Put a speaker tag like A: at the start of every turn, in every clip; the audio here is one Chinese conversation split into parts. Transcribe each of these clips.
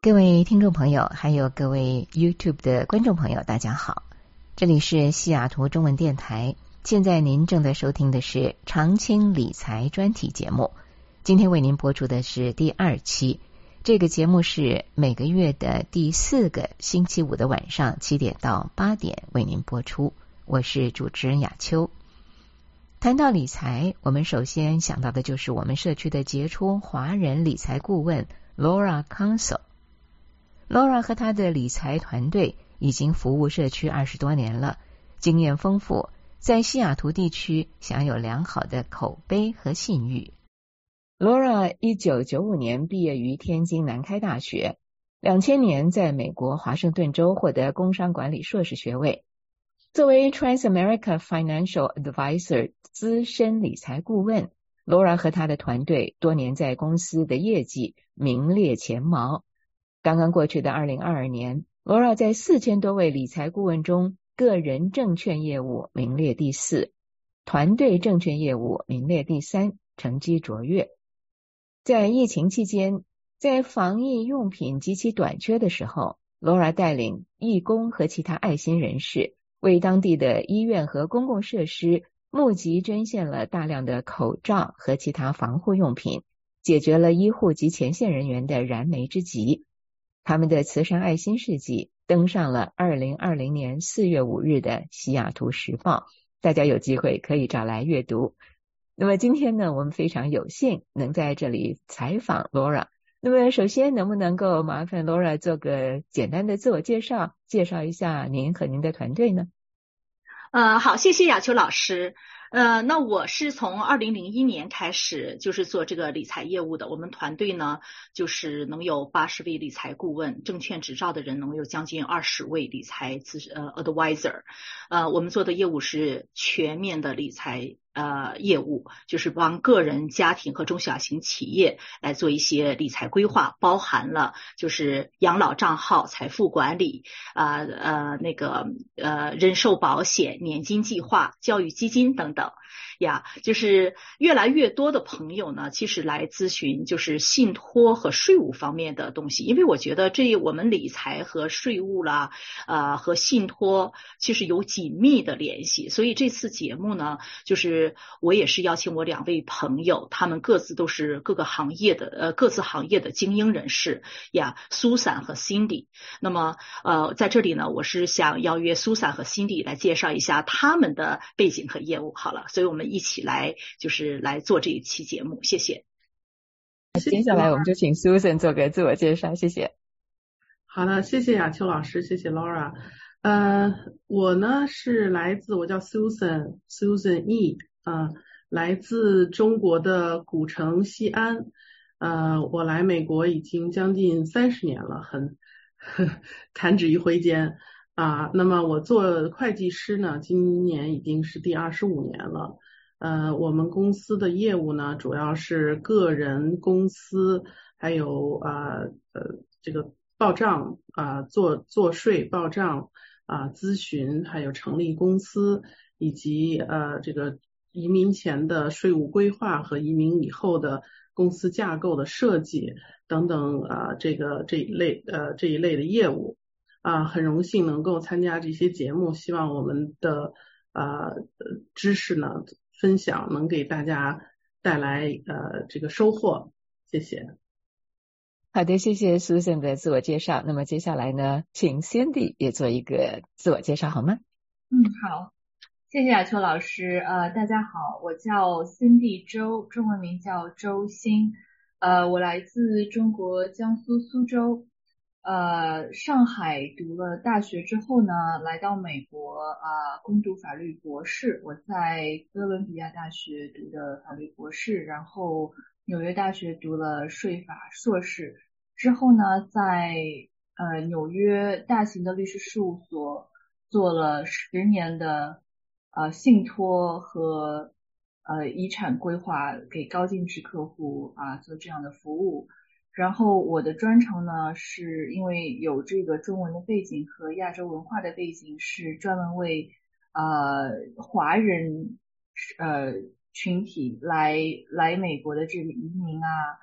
A: 各位听众朋友，还有各位 YouTube 的观众朋友，大家好，这里是西雅图中文电台，现在您正在收听的是常青理财专题节目，今天为您播出的是第2期，这个节目是每个月的第4个星期五的晚上7点到8点为您播出，我是主持人雅秋。谈到理财，我们首先想到的就是我们社区的杰出华人理财顾问 Laura Council。Laura 和她的理财团队已经服务社区20多年了，经验丰富，在西雅图地区享有良好的口碑和信誉。Laura 1995年毕业于天津南开大学，2000年在美国华盛顿州获得工商管理硕士学位。作为 Transamerica Financial Advisor 资深理财顾问， Laura 和她的团队多年在公司的业绩名列前茅。刚刚过去的2022年， Laura 在4000多位理财顾问中，个人证券业务名列第4，团队证券业务名列第3，成绩卓越。在疫情期间，在防疫用品极其短缺的时候， Laura 带领义工和其他爱心人士为当地的医院和公共设施募集捐献了大量的口罩和其他防护用品，解决了医护及前线人员的燃眉之急。他们的慈善爱心事迹登上了2020年4月5日的西雅图时报，大家有机会可以找来阅读。那么今天呢，我们非常有幸能在这里采访 Laura。 那么首先能不能够麻烦 Laura 做个简单的自我介绍，介绍一下您和您的团队呢？
B: 好，谢谢雅秋老师。那我是从2001年开始就是做这个理财业务的。我们团队呢，就是能有80位理财顾问，证券执照的人能有将近20位理财advisor。我们做的业务是全面的理财业务，就是帮个人、家庭和中小型企业来做一些理财规划，包含了就是养老账号、财富管理、人寿保险、年金计划、教育基金等等呀。就是越来越多的朋友呢，其实来咨询就是信托和税务方面的东西，因为我觉得我们理财和税务啦，和信托其实有紧密的联系。所以这次节目呢，就是我也是邀请我2位朋友，他们各自都是各自行业的精英人士呀，苏珊和 Cindy。那么在这里呢，我是想邀约苏珊和 Cindy 来介绍一下他们的背景和业务。好了，所以我们一起来做这一期节目，谢谢。
A: 接下来我们就请 Susan 做个自我介绍，谢谢。
C: 好的，谢谢雅秋老师，谢谢 Laura。我呢我叫 Susan E， 来自中国的古城西安。我来美国已经将近30年了，弹指一挥间啊。那么我做会计师呢，今年已经是第25年了。我们公司的业务呢，主要是个人、公司，还有这个报账做税报账咨询，还有成立公司，以及这个移民前的税务规划和移民以后的公司架构的设计等等这一类的业务很荣幸能够参加这些节目，希望我们的知识呢分享能给大家带来这个收获，谢谢。
A: 好的，谢谢 Susan 的自我介绍。那么接下来呢，请 Cindy 也做一个自我介绍好吗？
D: 好，谢谢雅秋老师。大家好，我叫 Cindy 周，中文名叫周欣。我来自中国江苏苏州。上海读了大学之后呢，来到美国攻读法律博士。我在哥伦比亚大学读的法律博士，然后纽约大学读了税法硕士。之后呢，在纽约大型的律师事务所做了10年的信托和遗产规划，给高净值客户做这样的服务。然后我的专长呢，是因为有这个中文的背景和亚洲文化的背景，是专门为华人群体来美国的这个移民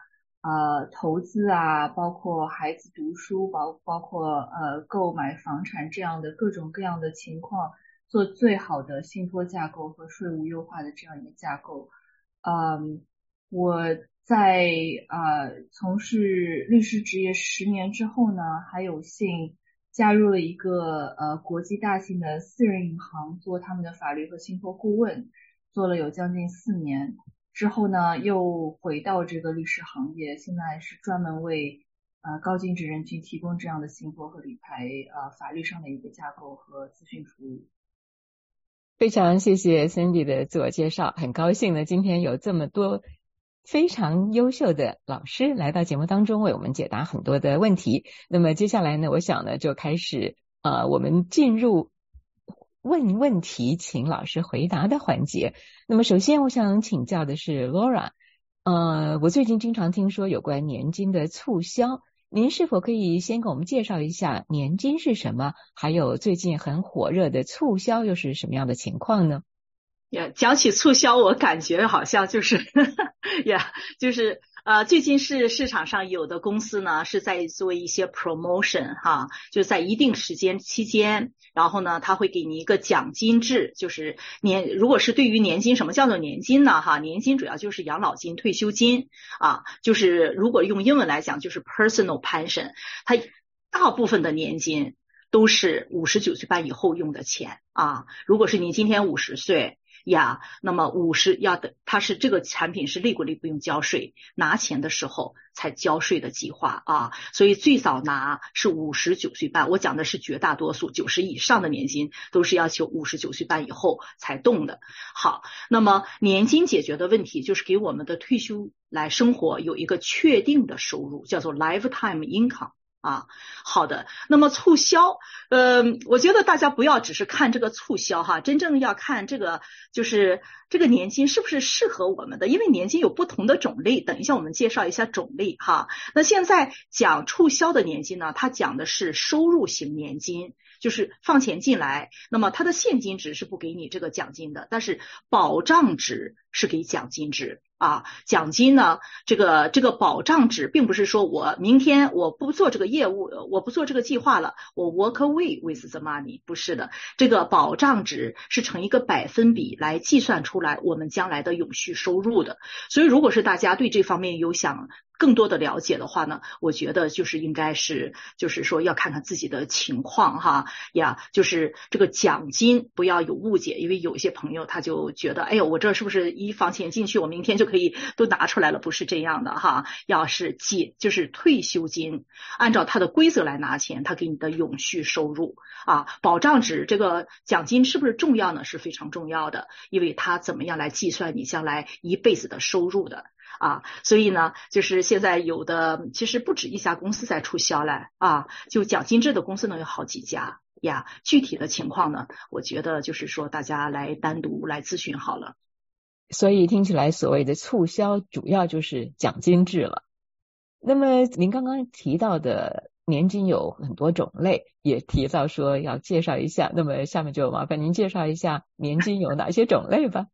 D: 投资啊，包括孩子读书，包括购买房产这样的各种各样的情况，做最好的信托架构和税务优化的这样一个架构。我在从事律师职业10年之后呢，还有幸加入了一个国际大型的私人银行做他们的法律和信托顾问，做了有将近4年。之后呢，又回到这个律师行业，现在是专门为高净值人群提供这样的信托和理财法律上的一个架构和咨询服务。
A: 非常谢谢 Cindy 的自我介绍，很高兴呢今天有这么多非常优秀的老师来到节目当中为我们解答很多的问题。那么接下来呢，我想呢就开始我们进入问问题请老师回答的环节。那么首先我想请教的是 Laura， 我最近经常听说有关年金的促销，您是否可以先给我们介绍一下年金是什么，还有最近很火热的促销又是什么样的情况呢？
B: 讲起促销，我感觉好像就是就是最近是市场上有的公司呢是在做一些 promotion 哈，就是在一定时间期间，然后呢他会给你一个奖金制，就是如果是对于年金，什么叫做年金呢哈？年金主要就是养老金、退休金啊，就是如果用英文来讲就是 personal pension， 它大部分的年金都是59岁半以后用的钱啊。如果是你今天50岁那么它是这个产品是利滚利不用交税，拿钱的时候才交税的计划啊，所以最早拿是59岁半，我讲的是绝大多数90以上的年金都是要求59岁半以后才动的。好，那么年金解决的问题就是给我们的退休来生活有一个确定的收入，叫做 lifetime income。好的，那么促销，我觉得大家不要只是看这个促销哈，真正要看这个就是这个年金是不是适合我们的，因为年金有不同的种类，等一下我们介绍一下种类哈。那现在讲促销的年金呢，它讲的是收入型年金，就是放钱进来，那么它的现金值是不给你这个奖金的，但是保障值是给奖金值。奖金呢，这个保障值并不是说我明天我不做这个业务，我不做这个计划了，我 walk away with the money， 不是的，这个保障值是成一个百分比来计算出来我们将来的永续收入的。所以如果是大家对这方面有想更多的了解的话呢，我觉得就是应该是就是说要看看自己的情况哈就是这个奖金不要有误解，因为有一些朋友他就觉得哎呦我这是不是一放钱进去我明天就可以都拿出来了，不是这样的哈，要是就是退休金按照它的规则来拿钱，它给你的永续收入保障值这个奖金是不是重要呢？是非常重要的，因为它怎么样来计算你将来一辈子的收入的所以呢就是现在有的其实不止一家公司在促销了就奖金制的公司呢有好几家具体的情况呢我觉得就是说大家来单独来咨询好了。
A: 所以听起来所谓的促销主要就是奖金制了。那么您刚刚提到的年金有很多种类，也提到说要介绍一下，那么下面就麻烦您介绍一下年金有哪些种类吧。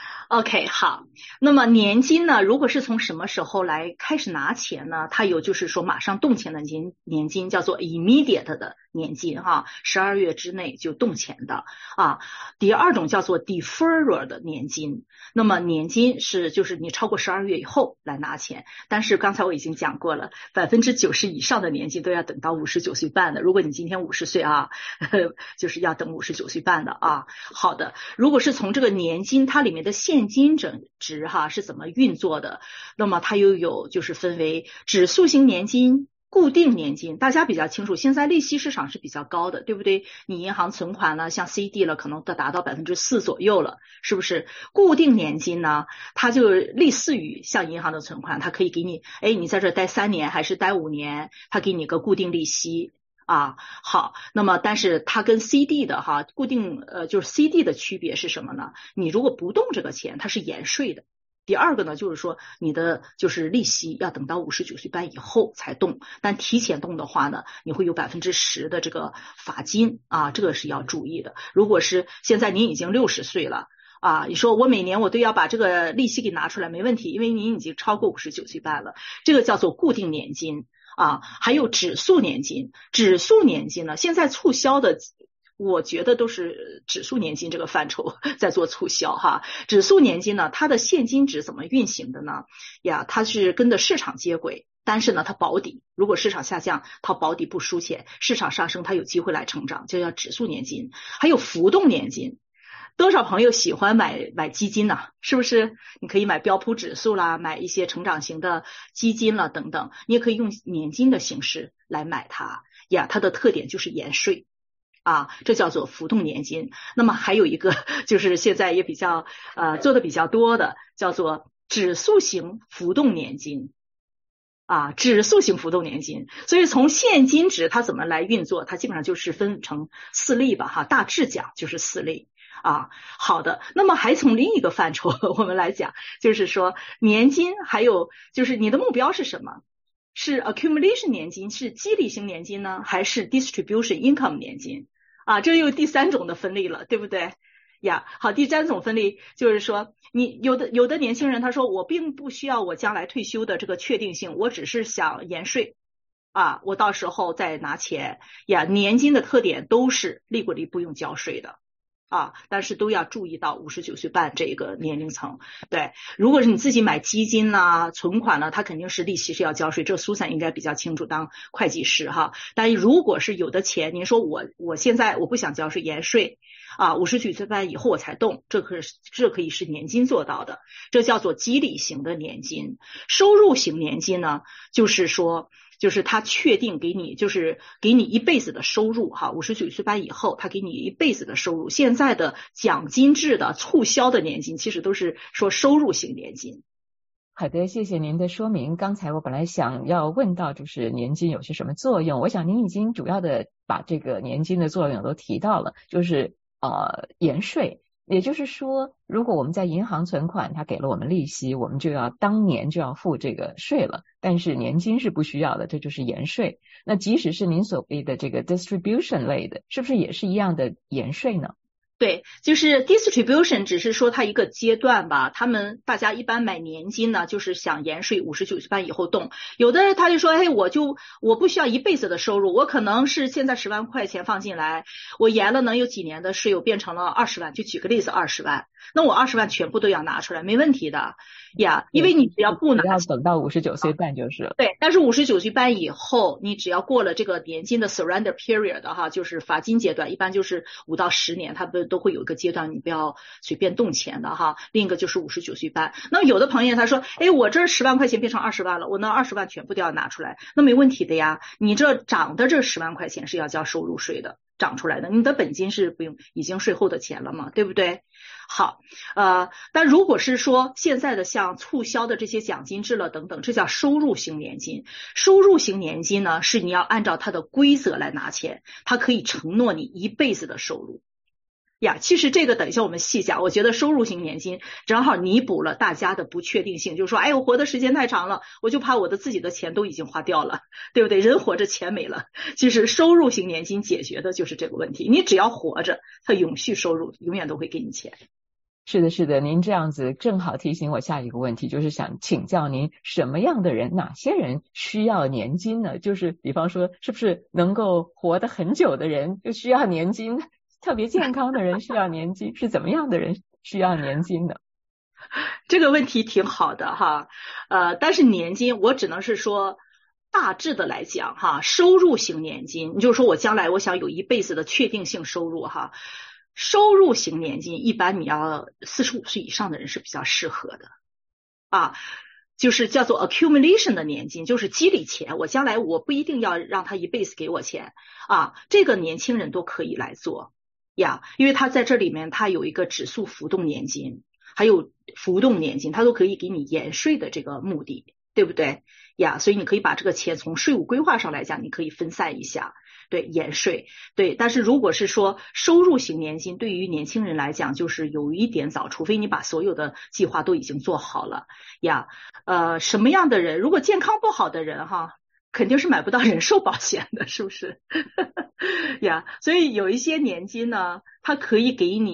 B: OK， 好，那么年金呢，如果是从什么时候来开始拿钱呢？它有就是说马上动钱的年金叫做 immediate 的年金12月之内就动钱的第二种叫做 deferred 的年金，那么年金是就是你超过12月以后来拿钱，但是刚才我已经讲过了，90%以上的年金都要等到59岁半的，如果你今天50岁就是要等59岁半的好的，如果是从这个年金它里面的现金值是怎么运作的，那么它又有就是分为指数型年金、固定年金，大家比较清楚，现在利息市场是比较高的，对不对？你银行存款呢，像 CD 了，可能都达到4%左右了，是不是？固定年金呢，它就类似于像银行的存款，它可以给你，你在这待3年还是待5年，它给你个固定利息。好，那么但是它跟 CD 的固定就是 CD 的区别是什么呢？你如果不动这个钱，它是延税的。第二个呢，就是说你的就是利息要等到59岁半以后才动，但提前动的话呢，你会有10%的这个罚金这个是要注意的。如果是现在您已经60岁了啊，你说我每年我都要把这个利息给拿出来，没问题，因为您已经超过59岁半了，这个叫做固定年金啊。还有指数年金，指数年金呢，现在促销的我觉得都是指数年金这个范畴在做促销哈。指数年金呢，它的现金值怎么运行的呢？呀，它是跟着市场接轨，但是呢它保底，如果市场下降它保底不输钱，市场上升它有机会来成长，就叫指数年金。还有浮动年金，多少朋友喜欢买基金呢？是不是？你可以买标普指数啦，买一些成长型的基金啦等等，你也可以用年金的形式来买它呀。它的特点就是延税啊，这叫做浮动年金。那么还有一个就是现在也比较做的比较多的，叫做指数型浮动年金啊，指数型浮动年金。所以从现金值它怎么来运作，它基本上就是分成4类吧哈，大致讲就是4类。啊，好的。那么还从另一个范畴我们来讲，就是说年金，还有就是你的目标是什么？是 accumulation 年金，是激励型年金呢，还是 distribution income 年金？啊，这又第3种的分类了，对不对呀？好，第3种分类就是说，你有的年轻人他说我并不需要我将来退休的这个确定性，我只是想延税啊，我到时候再拿钱呀。年金的特点都是利滚利不用交税的。啊，但是都要注意到59岁半这个年龄层。对，如果是你自己买基金啦、存款啦，它肯定是利息是要交税，这苏珊应该比较清楚，当会计师哈。但如果是有的钱，您说我现在我不想交税，延税啊，59岁半以后我才动，这可以是年金做到的，这叫做激励型的年金。收入型年金呢，就是说。就是他确定给你，就是给你一辈子的收入哈，59岁半以后，他给你一辈子的收入。现在的奖金制的促销的年金，其实都是说收入型年金。
A: 好的，谢谢您的说明。刚才我本来想要问到，就是年金有些什么作用？我想您已经主要的把这个年金的作用都提到了，就是延税。也就是说，如果我们在银行存款，它给了我们利息，我们就要当年就要付这个税了。但是年金是不需要的，这就是延税。那即使是您所谓的这个 distribution 类的，是不是也是一样的延税呢？
B: 对，就是 distribution 只是说它一个阶段吧，大家一般买年金呢，就是想延税59岁半以后动。有的人他就说，哎，我不需要一辈子的收入，我可能是现在10万块钱放进来，我延了能有几年的税，我变成了20万，就举个例子20万，那我20万全部都要拿出来，没问题的呀，因为你只要不拿，
A: 要等到59岁半就是了。
B: 对，但是59岁半以后，你只要过了这个年金的 surrender period 哈，就是罚金阶段，一般就是5到10年，它都会有一个阶段，你不要随便动钱的哈。另一个就是59岁半。那么有的朋友他说，哎，我这10万块钱变成20万了，我那20万全部都要拿出来，那没问题的呀。你这涨的这10万块钱是要交收入税的，涨出来的，你的本金是不用，已经税后的钱了嘛，对不对？好，但如果是说现在的像促销的这些奖金制了等等，这叫收入型年金。收入型年金呢，是你要按照它的规则来拿钱，它可以承诺你一辈子的收入。呀，其实这个等一下我们细讲，我觉得收入型年金正好弥补了大家的不确定性，就是说，哎，我活的时间太长了，我就怕我的自己的钱都已经花掉了，对不对？人活着钱没了，其实收入型年金解决的就是这个问题，你只要活着，它永续收入永远都会给你钱。
A: 是的，是的，您这样子正好提醒我下一个问题，就是想请教您什么样的人，哪些人需要年金呢？就是比方说，是不是能够活得很久的人就需要年金？特别健康的人需要年金，是怎么样的人需要年金呢？
B: 这个问题挺好的哈，但是年金我只能是说大致的来讲哈，收入型年金，你就是说我将来我想有一辈子的确定性收入哈，收入型年金一般你要45岁以上的人是比较适合的啊。就是叫做 accumulation 的年金，就是积累钱，我将来我不一定要让他一辈子给我钱啊，这个年轻人都可以来做呀，因为他在这里面他有一个指数浮动年金，还有浮动年金，它都可以给你延税的这个目的，对不对呀？所以你可以把这个钱从税务规划上来讲，你可以分散一下，对，延税，对。但是如果是说收入型年金，对于年轻人来讲就是有一点早，除非你把所有的计划都已经做好了呀。什么样的人，如果健康不好的人哈，肯定是买不到人寿保险的，是不是呀？所以有一些年金呢，它可以给你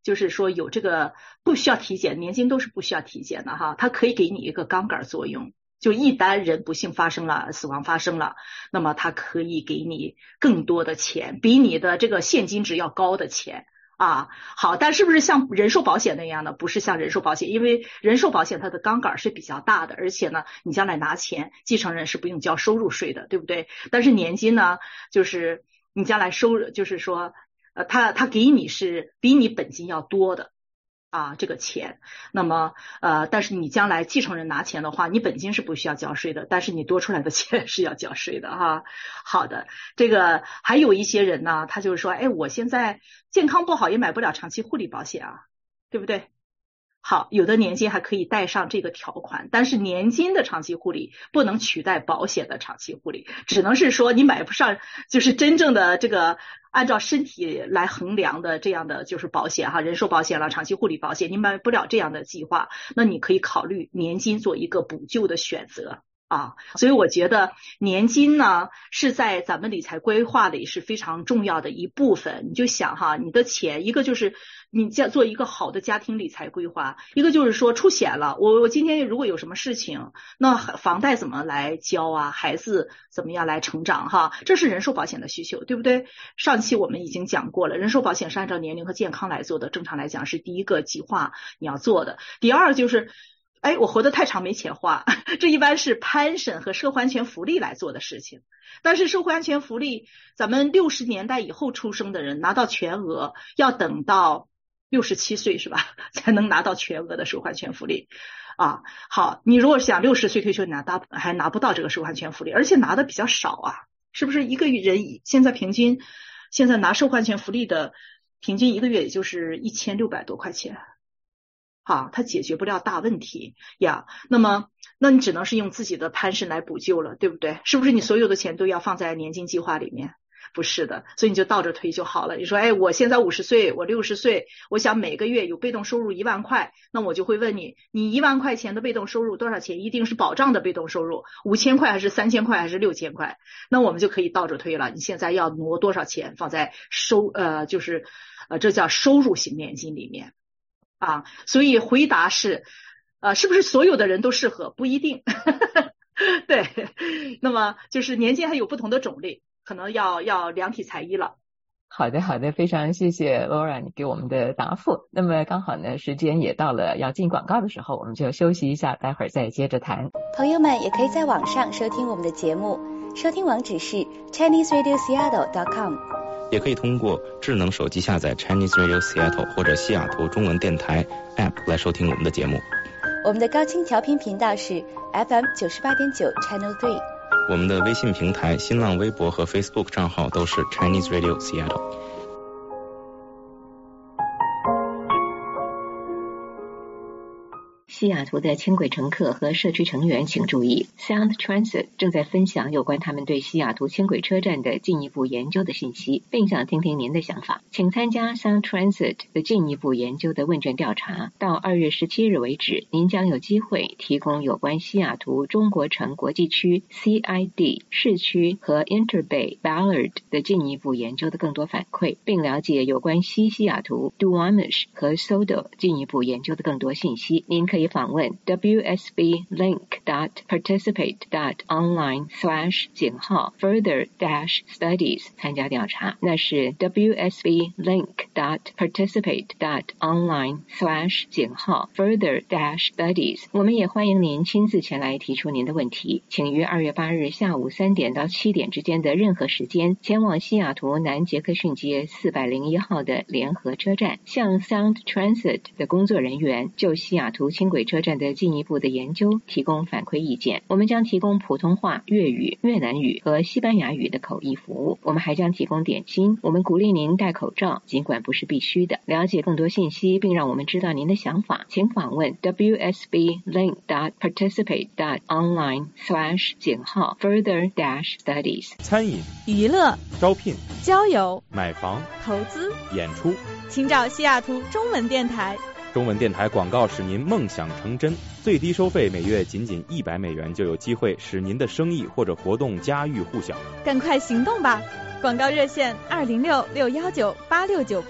B: 就是说有这个不需要体检，年金都是不需要体检的哈，它可以给你一个杠杆作用。就一旦人不幸发生了，死亡发生了，那么它可以给你更多的钱，比你的这个现金值要高的钱啊。好，但是不是像人寿保险那样的？不是像人寿保险，因为人寿保险它的杠杆是比较大的，而且呢，你将来拿钱，继承人是不用交收入税的，对不对？但是年金呢，就是你将来就是说，他给你是比你本金要多的。啊，这个钱，那么但是你将来继承人拿钱的话，你本金是不需要交税的，但是你多出来的钱是要交税的哈。好的，这个还有一些人呢，他就是说，哎，我现在健康不好也买不了长期护理保险啊，对不对？好，有的年金还可以带上这个条款，但是年金的长期护理不能取代保险的长期护理，只能是说你买不上，就是真正的这个按照身体来衡量的这样的就是保险哈，人寿保险了，长期护理保险，你买不了这样的计划，那你可以考虑年金做一个补救的选择。啊，所以我觉得年金呢是在咱们理财规划里是非常重要的一部分。你就想哈，你的钱，一个就是你做一个好的家庭理财规划，一个就是说出险了，我今天如果有什么事情，那房贷怎么来交啊？孩子怎么样来成长哈？这是人寿保险的需求，对不对？上期我们已经讲过了，人寿保险是按照年龄和健康来做的，正常来讲是第一个计划你要做的。第二就是哎，我活得太长没钱花，这一般是pension和社会安全福利来做的事情。但是社会安全福利，咱们60年代以后出生的人拿到全额，要等到67岁是吧，才能拿到全额的社会安全福利啊。好，你如果想60岁退休，还拿不到这个社会安全福利，而且拿的比较少啊，是不是？一个人现在平均，现在拿社会安全福利的平均一个月也就是1600多块钱。好，它解决不了大问题呀。那你只能是用自己的pension来补救了，对不对？是不是你所有的钱都要放在年金计划里面？不是的，所以你就倒着推就好了。你说，哎，我现在50岁，我60岁，我想每个月有被动收入1万块，那我就会问你1万块钱的被动收入多少钱？一定是保障的被动收入，5000块还是3000块还是6000块？那我们就可以倒着推了。你现在要挪多少钱放在这叫收入型年金里面？啊，所以回答是，是不是所有的人都适合？不一定。对，那么就是年金还有不同的种类，可能要量体裁衣了。
A: 好的，好的，非常谢谢 Laura 你给我们的答复。那么刚好呢，时间也到了要进广告的时候，我们就休息一下，待会儿再接着谈。
E: 朋友们也可以在网上收听我们的节目，收听网址是 ChineseRadioSeattle.com。
F: 也可以通过智能手机下载 Chinese Radio Seattle 或者西雅图中文电台 App 来收听我们的节目。
E: 我们的高清调频频道是 FM 98.9 Channel 3。
F: 我们的微信平台、新浪微博和 Facebook 账号都是 Chinese Radio Seattle。
A: 西雅图的轻轨乘客和社区成员请注意 ，Sound Transit 正在分享有关他们对西雅图轻轨车站的进一步研究的信息，并想听听您的想法。请参加 Sound Transit 的进一步研究的问卷调查，到2月17日为止，您将有机会提供有关西雅图中国城国际区 CID 市区和 Interbay Ballard 的进一步研究的更多反馈，并了解有关西雅图 Duwamish 和 SoDo 进一步研究的更多信息。您可以访问 wsblink.participate.online/further-studies 参加调查，那是 wsblink.participate.online/further-studies。 我们也欢迎您亲自前来提出您的问题，请于2月8日下午3点到7点之间的任何时间前往西雅图南杰克逊街401号的联合车站，向 Sound Transit 的工作人员就西雅图轻轨车站的进一步的研究提供反馈意见。我们将提供普通话、粤语、越南语和西班牙语的口译服务。我们还将提供点心。我们鼓励您戴口罩，尽管不是必须的。了解更多信息并让我们知道您的想法，请访问 wsblink.participate.online/further-studies。
G: 餐饮、
H: 娱乐、
G: 招聘、
H: 交友、
G: 买房、
H: 投资、
G: 演出，
H: 请找西雅图中文电台。
G: 中文电台广告使您梦想成真，最低收费每月仅$100，就有机会使您的生意或者活动家喻户晓。
H: 赶快行动吧！广告热线206-619-8698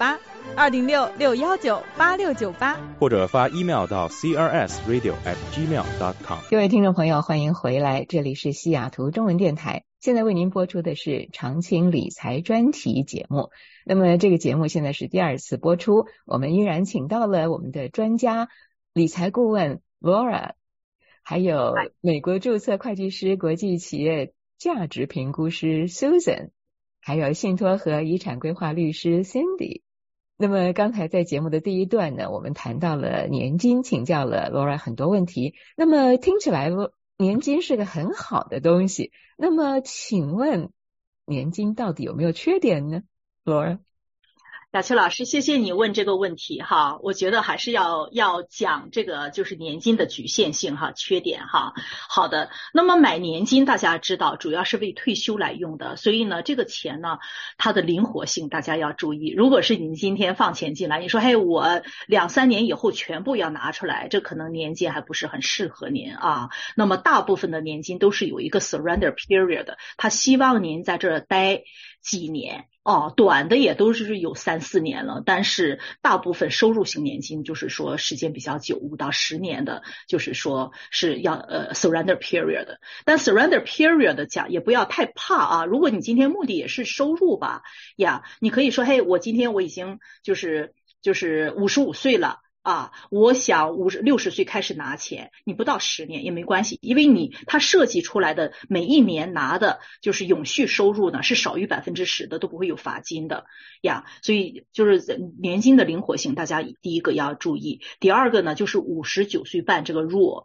H: 206-619-8698，
G: 或者发 email 到 crsradio@gmail.com。
A: 各位听众朋友，欢迎回来，这里是西雅图中文电台，现在为您播出的是常青理财专题节目。那么这个节目现在是第2次播出，我们依然请到了我们的专家理财顾问 Laura， 还有美国注册会计师、国际企业价值评估师 Susan， 还有信托和遗产规划律师 Cindy。那么刚才在节目的第一段呢，我们谈到了年金，请教了 Laura 很多问题。那么听起来年金是个很好的东西，那么请问年金到底有没有缺点呢 Laura？
B: 雅秋老师，谢谢你问这个问题哈，我觉得还是要讲这个就是年金的局限性哈，缺点哈。好的，那么买年金大家知道主要是为退休来用的，所以呢这个钱呢它的灵活性大家要注意。如果是你今天放钱进来，你说嘿我2-3年以后全部要拿出来，这可能年金还不是很适合您啊。那么大部分的年金都是有一个 surrender period 的，他希望您在这儿待几年。短的也都是有3-4年了，但是大部分收入型年金就是说时间比较久，5到10年的，就是说是要surrender period 的。但 surrender period 讲也不要太怕啊，如果你今天目的也是收入吧呀，你可以说嘿，我今天我已经就是55岁了。我想60岁开始拿钱，你不到10年也没关系，因为它设计出来的每一年拿的就是永续收入呢是少于10%的，都不会有罚金的呀。所以就是年金的灵活性，大家第一个要注意。第二个呢，就是59岁半这个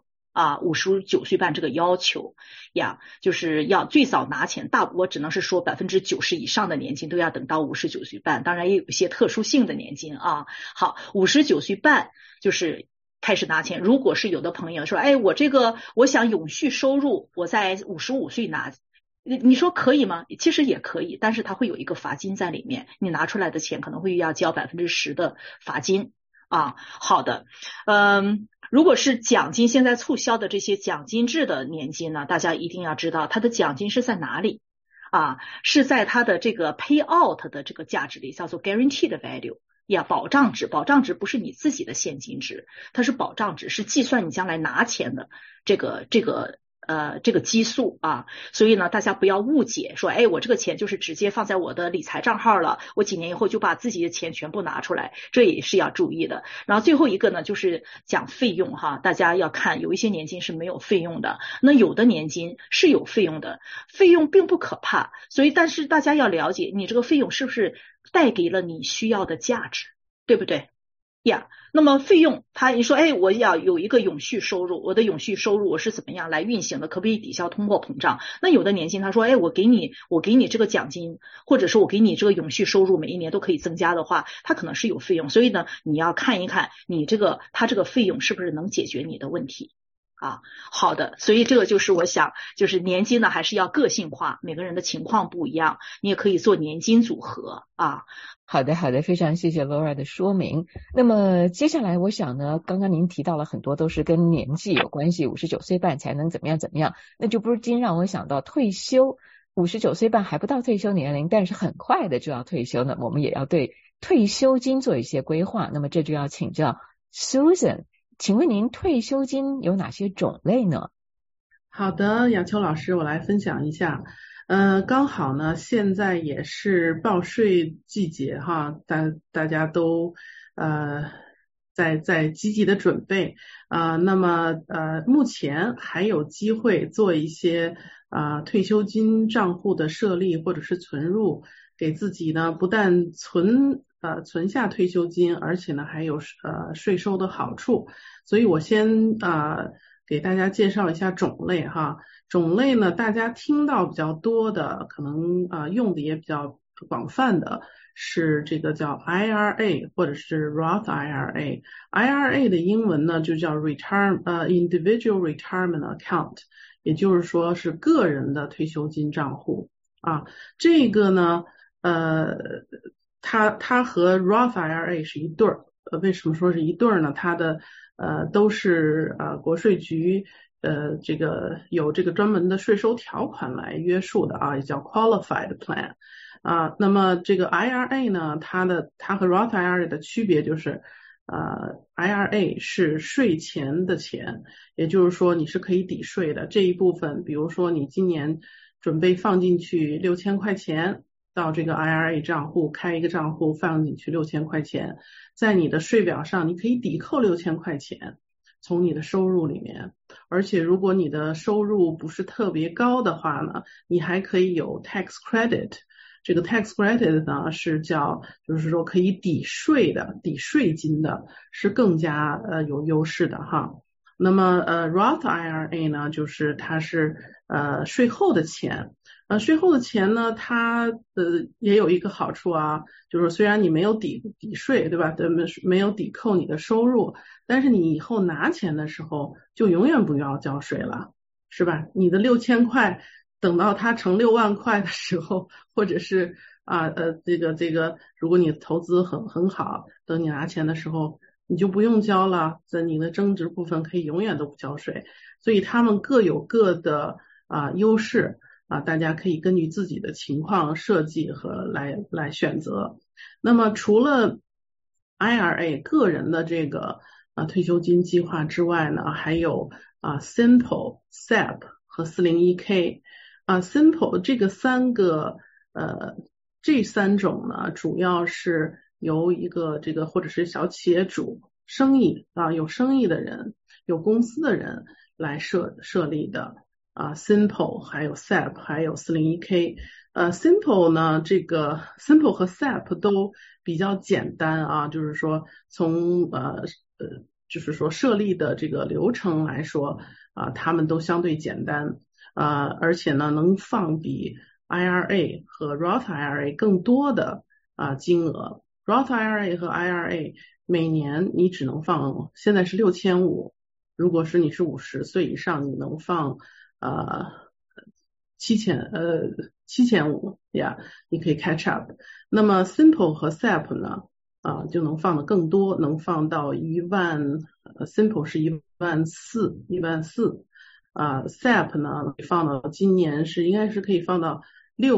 B: 59岁半这个要求呀，就是要最早拿钱，我只能是说90%以上的年金都要等到59岁半，当然也有一些特殊性的年金啊。好，59岁半就是开始拿钱。如果是有的朋友说，哎，我想永续收入，我在55岁拿，你说可以吗？其实也可以，但是它会有一个罚金在里面，你拿出来的钱可能会要交10%的罚金啊。好的，如果是奖金，现在促销的这些奖金制的年金呢，大家一定要知道它的奖金是在哪里是在它的这个 pay out 的这个价值里，叫做 guaranteed value 呀，保障值不是你自己的现金值，它是保障值，是计算你将来拿钱的这个基数啊。所以呢大家不要误解说，哎，我这个钱就是直接放在我的理财账号了，我几年以后就把自己的钱全部拿出来，这也是要注意的。然后最后一个呢就是讲费用哈，大家要看有一些年金是没有费用的，那有的年金是有费用的，费用并不可怕，所以但是大家要了解你这个费用是不是带给了你需要的价值，对不对呀？那么费用你说，哎，我要有一个永续收入，我的永续收入我是怎么样来运行的，可不可以抵消通货膨胀？那有的年金他说，哎，我给你这个奖金，或者是我给你这个永续收入每一年都可以增加的话，它可能是有费用，所以呢你要看一看你它这个费用是不是能解决你的问题好的，所以这个就是我想就是年金呢还是要个性化，每个人的情况不一样，你也可以做年金组合
A: 好的，非常谢谢 Laura 的说明。那么接下来我想呢，刚刚您提到了很多都是跟年纪有关系，59岁半才能怎么样，那就不禁让我想到退休。59岁半还不到退休年龄，但是很快的就要退休呢，我们也要对退休金做一些规划。那么这就要请教 Susan， 请问您退休金有哪些种类呢？
C: 好的，雅秋老师，我来分享一下。刚好呢，现在也是报税季节哈，大家都在积极的准备那么目前还有机会做一些退休金账户的设立或者是存入，给自己呢不但存下退休金，而且呢还有税收的好处。所以我先给大家介绍一下种类哈。种类呢，大家听到比较多的，可能用的也比较广泛的是这个叫 IRA 或者是 Roth IRA。IRA 的英文呢就叫 Individual Retirement Account， 也就是说是个人的退休金账户这个呢它和 Roth IRA 是一对儿。为什么说是一对儿呢？它的都是国税局这个有这个专门的税收条款来约束的也叫 qualified plan。 那么这个 IRA 呢，它和 Roth IRA 的区别就是IRA 是税前的钱，也就是说你是可以抵税的。这一部分比如说你今年准备放进去6000块钱到这个 IRA 账户，开一个账户放进去6000块钱，在你的税表上你可以抵扣6000块钱从你的收入里面，而且如果你的收入不是特别高的话呢，你还可以有 tax credit。这个 tax credit 呢是就是说可以抵税的，抵税金的，是更加有优势的哈。那么Roth IRA 呢，就是它是税后的钱。税后的钱呢，它也有一个好处啊，就是虽然你没有抵税，对吧？没有抵扣你的收入，但是你以后拿钱的时候就永远不要交税了，是吧？你的6000块等到它成6万块的时候，或者是这个，如果你投资很好，等你拿钱的时候，你就不用交了，在你的增值部分可以永远都不交税。所以他们各有各的优势大家可以根据自己的情况设计和来选择。那么除了 IRA 个人的这个退休金计划之外呢，还有Simple、SEP 和 401k。Simple 这个这3种呢，主要是由一个这个或者是小企业主、有生意的人、有公司的人来设立的Simple 还有 SEP 还有 401k。Simple 呢，这个 Simple 和 SEP 都比较简单就是说从就是说设立的这个流程来说他们都相对简单而且呢能放比 IRA 和 Roth IRA 更多的金额。Roth IRA 和 IRA 每年你只能放，现在是6500，如果是你是50岁以上，你能放7500呀，你可以 catch up。那么 Simple 和 SEP 呢就能放的更多，能放到1万，Simple 是14000，SEP 呢放到今年应该是可以放到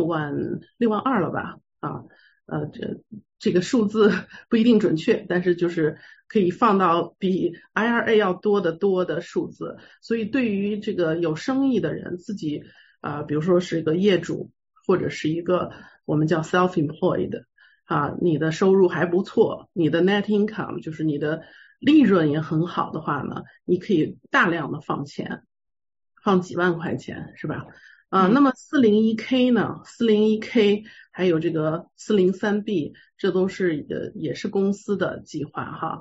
C: 62000了吧这个数字不一定准确，但是就是可以放到比 IRA 要多的数字。所以对于这个有生意的人，自己比如说是一个业主或者是一个我们叫 self-employed你的收入还不错，你的 net income 就是你的利润也很好的话呢，你可以大量的放钱，放几万块钱是吧那么 401k 呢 401k 还有这个 403b 这都是也是公司的计划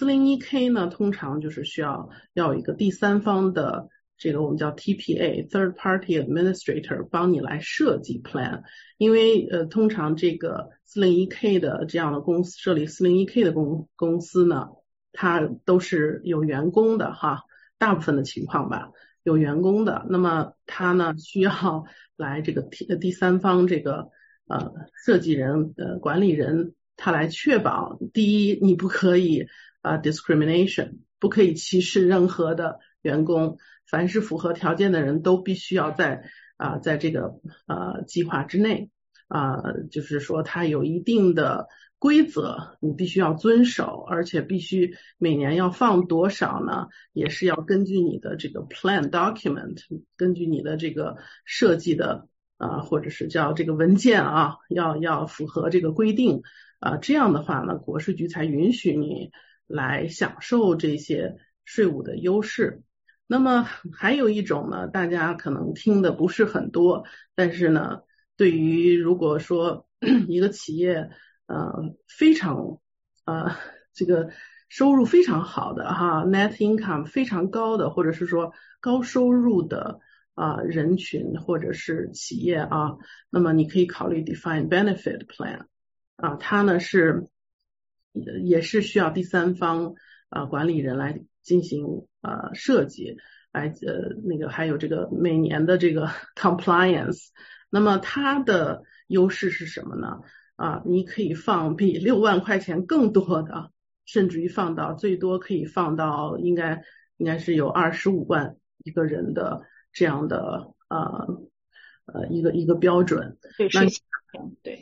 C: 401k 呢通常就是需要一个第三方的这个我们叫 TPA Third Party Administrator 帮你来设计 plan。 因为通常这个 401k 的这样的公司，设立 401k 的公司呢，它都是有员工的大部分的情况吧有员工的，那么他呢需要来这个第三方这个设计人管理人，他来确保第一你不可以discrimination 不可以歧视任何的员工，凡是符合条件的人都必须要在这个计划之内就是说它有一定的规则你必须要遵守，而且必须每年要放多少呢，也是要根据你的这个 plan document， 根据你的这个设计的或者是叫这个文件要符合这个规定这样的话呢，国税局才允许你来享受这些税务的优势。那么还有一种呢，大家可能听的不是很多，但是呢对于如果说一个企业非常这个收入非常好的net income 非常高的，或者是说高收入的人群或者是企业那么你可以考虑 defined benefit plan 它呢也是需要第三方管理人来进行设计，来那个还有这个每年的这个 compliance。 那么它的优势是什么呢你可以放比6万块钱更多的，甚至于放到最多可以放到应该是有25万一个人的这样的一个标准。
B: 对，税前对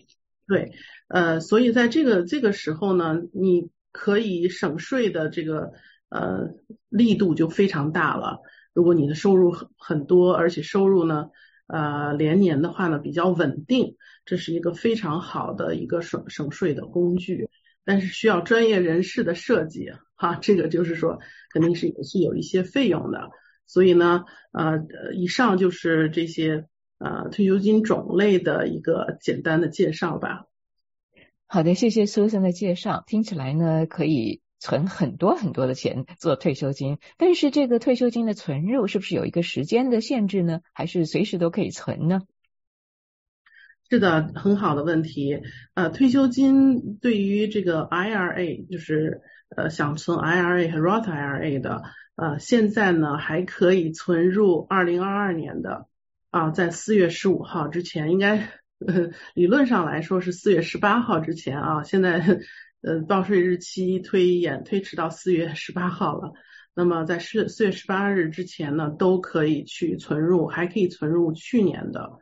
C: 对，所以在这个时候呢，你可以省税的这个力度就非常大了。如果你的收入很多，而且收入呢连年的话呢比较稳定，这是一个非常好的一个省税的工具。但是需要专业人士的设计哈，这个就是说肯定是有一些费用的。所以呢以上就是这些退休金种类的一个简单的介绍吧。
A: 好的，谢谢苏生的介绍。听起来呢可以存很多很多的钱做退休金，但是这个退休金的存入是不是有一个时间的限制呢？还是随时都可以存呢？
C: 是的，很好的问题。退休金对于这个 IRA 就是想存 IRA 和 Roth IRA 的现在呢还可以存入2022年的在4月15号之前，应该理论上来说是4月18号之前现在报税日期推迟到4月18号了。那么在4月18日之前呢都可以去存入，还可以存入去年的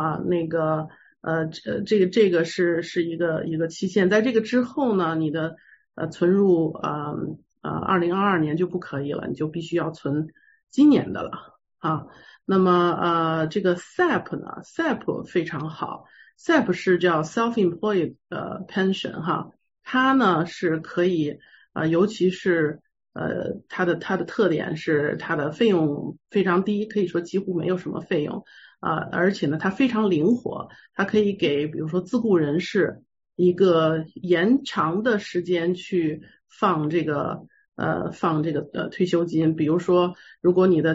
C: 这个是一个期限。在这个之后呢，你的存入2022年就不可以了，你就必须要存今年的了那么这个 SEP 呢 ，SEP 非常好 ，SEP 是叫 Self-Employed Pension 它呢是可以尤其是它的特点是它的费用非常低，可以说几乎没有什么费用而且呢它非常灵活，它可以给比如说自雇人士一个延长的时间去放这个退休金。比如说如果你的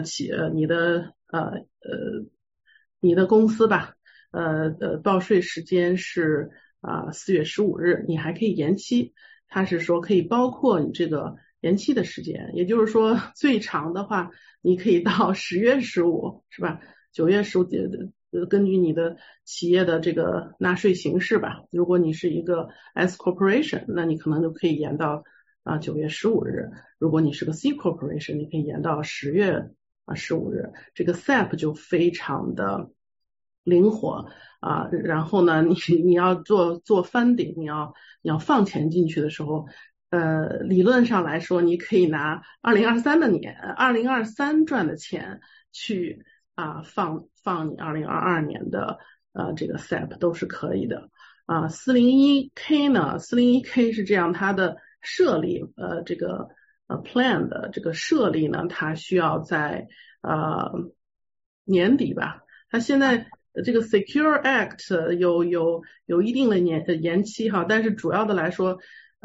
C: 公司吧报税时间是4月15日，你还可以延期，它是说可以包括你这个延期的时间，也就是说最长的话你可以到10月15是吧，9月15根据你的企业的这个纳税形式吧，如果你是一个 S Corporation 那你可能就可以延到9月15日，如果你是个 C Corporation 你可以延到10月15日。这个 SEP 就非常的灵活然后呢你要做 funding， 你要放钱进去的时候理论上来说你可以拿2023赚的钱去放你2022年的这个 SEP 都是可以的401k 呢 401k 是这样，它的设立这个plan 的这个设立呢，它需要在年底吧，它现在这个 Secure Act 有一定的延期但是主要的来说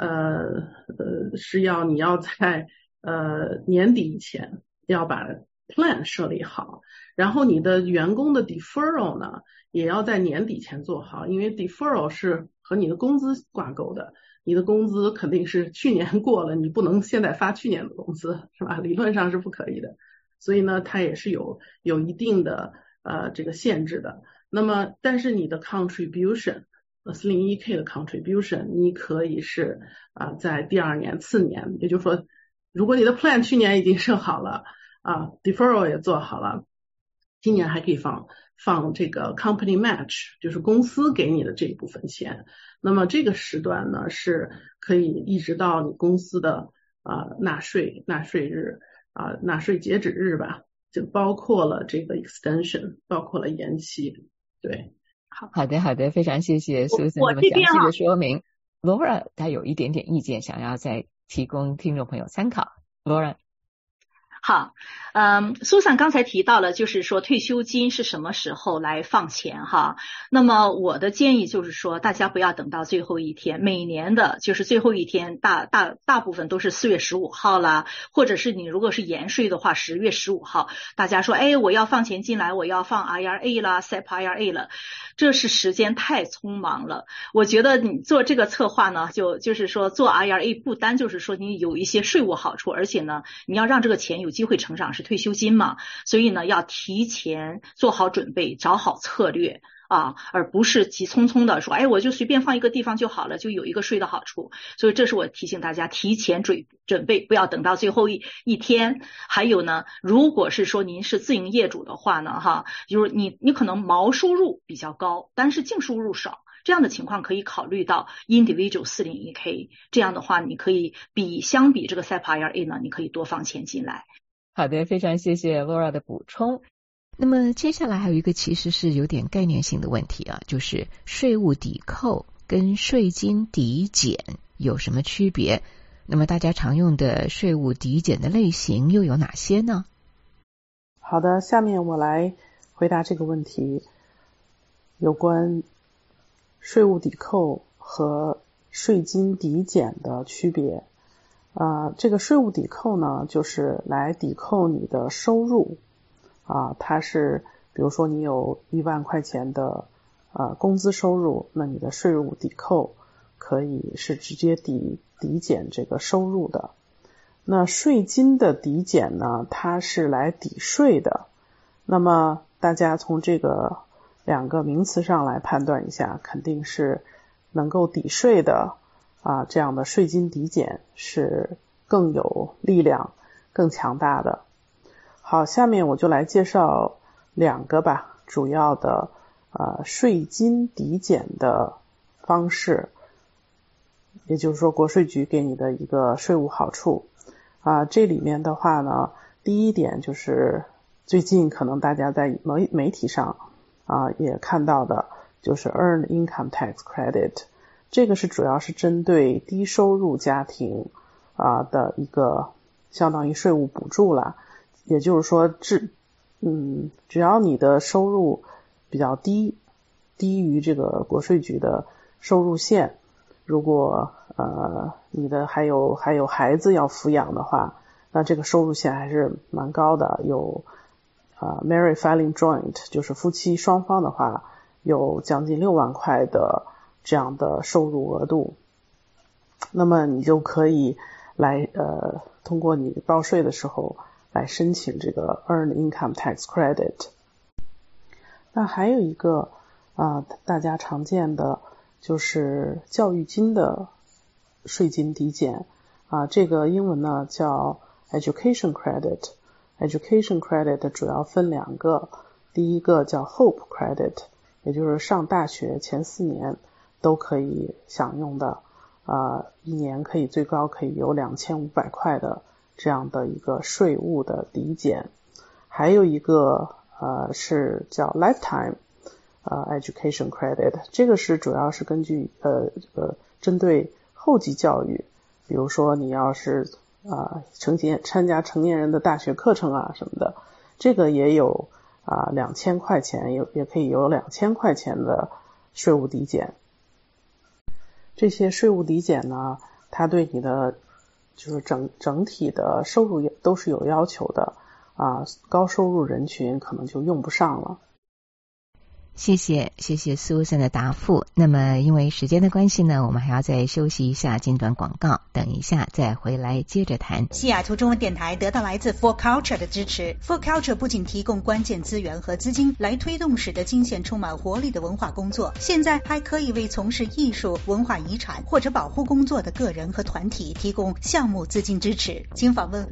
C: 是你要在年底以前要把 plan 设立好，然后你的员工的 deferral 呢也要在年底前做好，因为 deferral 是和你的工资挂钩的，你的工资肯定是去年过了，你不能现在发去年的工资是吧，理论上是不可以的，所以呢它也是有一定的这个限制的。那么但是你的 contribution401k 的 contribution 你可以是在第二年次年，也就是说如果你的 plan 去年已经设好了deferral 也做好了，今年还可以放这个 company match， 就是公司给你的这一部分钱。那么这个时段呢是可以一直到你公司的纳税日纳税截止日吧，就包括了这个 extension， 包括了延期。对，
A: 好的，非常谢谢 Susan 这么详细的说明。Laura 她有一点点意见想要再提供听众朋友参考。 Laura。
B: 好，Susan 刚才提到了就是说退休金是什么时候来放钱那么我的建议就是说大家不要等到最后一天，每年的就是最后一天大部分都是4月15号啦，或者是你如果是延税的话10月15号，大家说我要放钱进来，我要放 IRA 啦 SEP IRA 了，这是时间太匆忙了。我觉得你做这个策划呢就是说做 IRA 不单就是说你有一些税务好处，而且呢你要让这个钱有机会成长，是退休金嘛，所以呢要提前做好准备，找好策略而不是急匆匆的说我就随便放一个地方就好了，就有一个税的好处。所以这是我提醒大家提前准备，不要等到最后一天。还有呢，如果是说您是自营业主的话呢就是你可能毛收入比较高，但是净收入少， 这样的情况可以考虑到 individual 401k， 这样的话你可以相比这个 SEP IRA 呢，你可以多放钱进来。
A: 好的，非常谢谢 Laura 的补充。那么接下来还有一个其实是有点概念性的问题啊，就是税务抵扣跟税金抵减有什么区别？那么大家常用的税务抵减的类型又有哪些呢？
C: 好的，下面我来回答这个问题，有关税务抵扣和税金抵减的区别。这个税务抵扣呢，就是来抵扣你的收入它是比如说你有1万块钱的工资收入，那你的税务抵扣可以是直接抵减这个收入的。那税金的抵减呢，它是来抵税的。那么大家从这个2个名词上来判断一下，肯定是能够抵税的这样的税金抵减是更有力量、更强大的。好，下面我就来介绍2个吧，主要的税金抵减的方式，也就是说国税局给你的一个税务好处这里面的话呢，第一点就是最近可能大家在媒体上也看到的，就是 Earned Income Tax Credit， 这个是主要是针对低收入家庭的一个相当于税务补助了。也就是说只要你的收入比较低于这个国税局的收入线，如果你的还有孩子要抚养的话，那这个收入线还是蛮高的，有married filing joint， 就是夫妻双方的话有将近6万块的这样的收入额度。那么你就可以来通过你报税的时候来申请这个 Earned Income Tax Credit。 那还有一个大家常见的就是教育金的税金抵减这个英文呢叫 Education Credit。 Education Credit 主要分2个，第一个叫 Hope Credit， 也就是上大学前4年都可以享用的一年可以最高可以有2500块的这样的一个税务的抵减。还有一个是叫 Lifetime Education Credit， 这个是主要是根据针对后级教育，比如说你要是参加成年人的大学课程什么的，这个也有2000块钱，也可以有2000块钱的税务抵减。这些税务抵减呢，它对你的就是整体的收入都是有要求的高收入人群可能就用不上了。
A: 谢谢 Susan 的答复。那么因为时间的关系呢，我们还要再休息一下，进段广告，等一下再回来接着谈。
I: 西雅图中文电台得到来自 For Culture 的支持。 For Culture 不仅提供关键资源和资金来推动使得金县充满活力的文化工作，现在还可以为从事艺术、文化遗产或者保护工作的个人和团体提供项目资金支持。请访问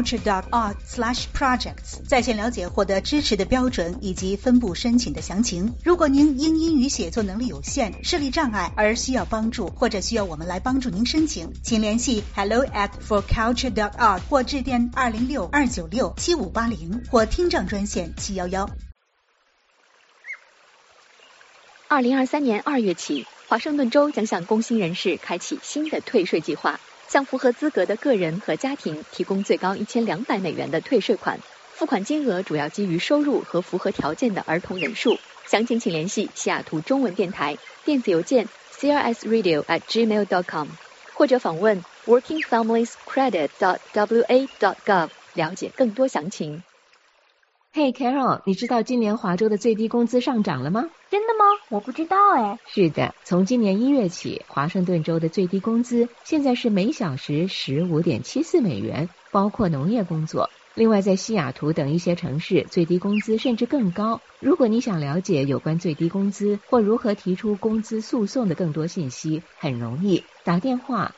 I: forculture.org/projects 在线了解获得支持的标准以及分部申请的详情。如果您因英语写作能力有限、视力障碍而需要帮助，或者需要我们来帮助您申请，请联系 hello@forculture.org 或致电206-296-7580或听障专线711。
J: 2023年2月起，华盛顿州将向工薪人士开启新的退税计划，向符合资格的个人和家庭提供最高$1200的退税款，付款金额主要基于收入和符合条件的儿童人数。详情请联系西雅图中文电台，电子邮件 crsradio@gmail.com 或者访问 workingfamiliescredit.wa.gov 了解更多详情。
A: 嘿 Carol， 你知道今年华州的最低工资上涨了吗？
K: 真的吗？我不知道哎。
A: 是的，从今年1月起，华盛顿州的最低工资现在是每小时$15.74，包括农业工作。 另外，在西雅图等一些城市，最低工资甚至更高。如果你想了解有关最低工资或如何提出工资诉讼的更多信息，很容易打电话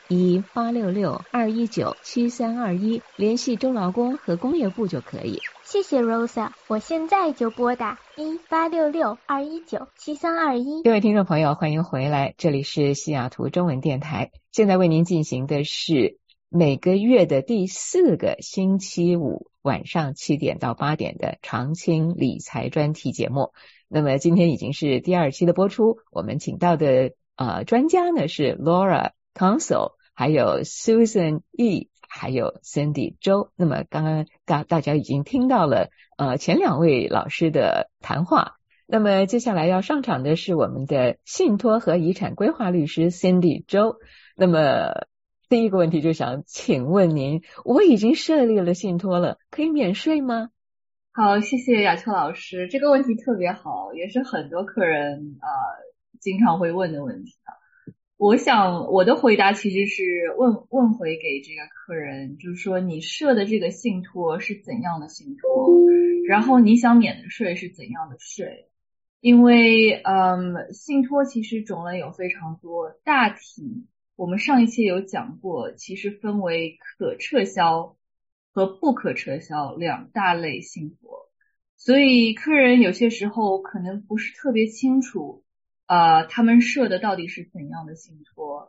A: 1-866-219-7321联系州劳工和工业部就可以。
K: 谢谢 Rosa， 我现在就拨打1-866-219-7321。
A: 各位听众朋友，欢迎回来，这里是西雅图中文电台，现在为您进行的是每个月的第4个星期五晚上7点到8点的常青理财专题节目。那么今天已经是第2期的播出，我们请到的专家呢是 Laura Council， 还有 Susan E， 还有 Cindy 周。那么刚刚大家已经听到了前2位老师的谈话。那么接下来要上场的是我们的信托和遗产规划律师 Cindy 周。那么第一个问题就想请问您，我已经设立了信托了，可以免税吗？
D: 好，谢谢雅秋老师，这个问题特别好，也是很多客人经常会问的问题啊。我想我的回答其实是问回给这个客人，就是说你设的这个信托是怎样的信托，然后你想免的税是怎样的税。因为信托其实种类有非常多，大体我们上一期有讲过，其实分为可撤销和不可撤销2大类信托，所以客人有些时候可能不是特别清楚他们设的到底是怎样的信托。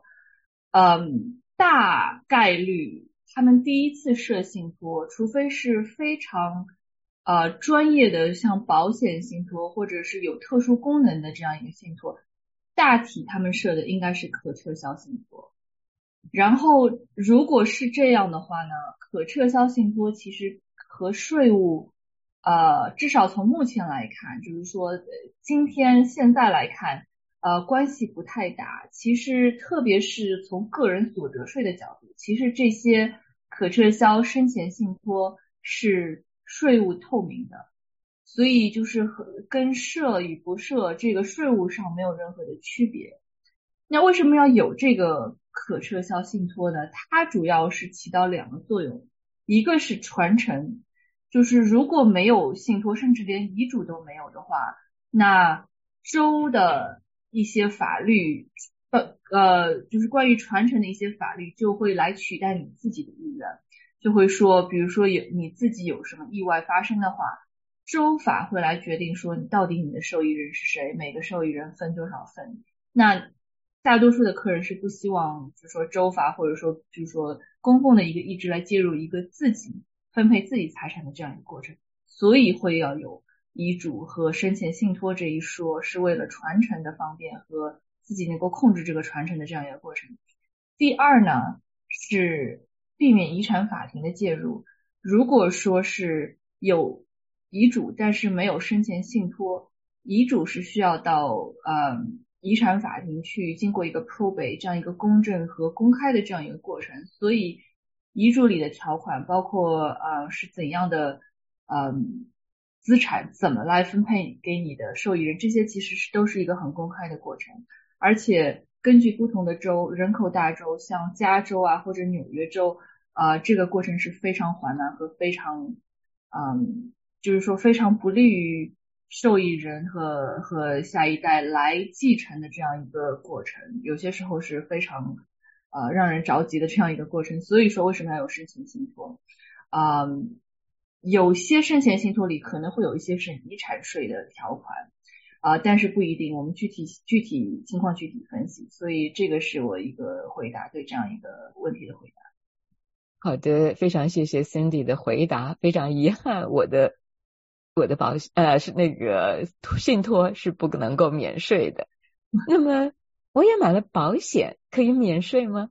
D: 大概率他们第一次设信托，除非是非常专业的像保险信托或者是有特殊功能的这样一个信托，大体他们设的应该是可撤销信托。然后如果是这样的话呢，可撤销信托其实和税务至少从目前来看，就是说现在来看关系不太大。其实特别是从个人所得税的角度，其实这些可撤销生前信托是税务透明的，所以就是跟设与不设这个税务上没有任何的区别。那为什么要有这个可撤销信托呢？它主要是起到2个作用，一个是传承，就是如果没有信托，甚至连遗嘱都没有的话，那州的一些法律就是关于传承的一些法律就会来取代你自己的意愿，就会说比如说你自己有什么意外发生的话，州法会来决定说你到底你的受益人是谁，每个受益人分多少份。那大多数的客人是不希望就是说州法或者说就是说公共的一个意志来介入一个自己分配自己财产的这样一个过程，所以会要有遗嘱和生前信托这一说，是为了传承的方便和自己能够控制这个传承的这样一个过程。第二呢，是避免遗产法庭的介入。如果说是有遗嘱但是没有生前信托，遗嘱是需要到遗产法庭去经过一个 probate 这样一个公正和公开的这样一个过程，所以遗嘱里的条款包括是怎样的资产怎么来分配给你的受益人，这些其实都是一个很公开的过程。而且根据不同的州，人口大州像加州或者纽约州这个过程是非常缓慢和非常就是说非常不利于受益人和下一代来继承的这样一个过程，有些时候是非常让人着急的这样一个过程。所以说为什么要有生前信托？有些生前信托里可能会有一些是遗产税的条款但是不一定，我们具体情况具体分析。所以这个是我一个回答，对这样一个问题的回答。
A: 好的，非常谢谢 Cindy 的回答。非常遗憾，我的是那个信托是不能够免税的。那么我也买了保险，可以免税吗？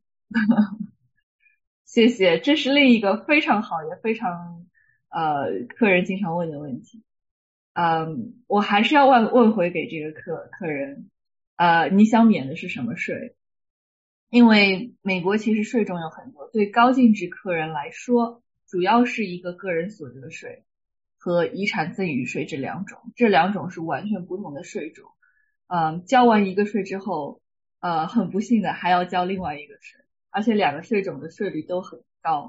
D: 谢谢，这是另一个非常好也非常客人经常问的问题。我还是要问回给这个客人你想免的是什么税？因为美国其实税种有很多，对高净值客人来说主要是一个个人所得税和遗产赠与税这两种是完全不同的税种。交完一个税之后很不幸的还要交另外一个税，而且2个税种的税率都很高。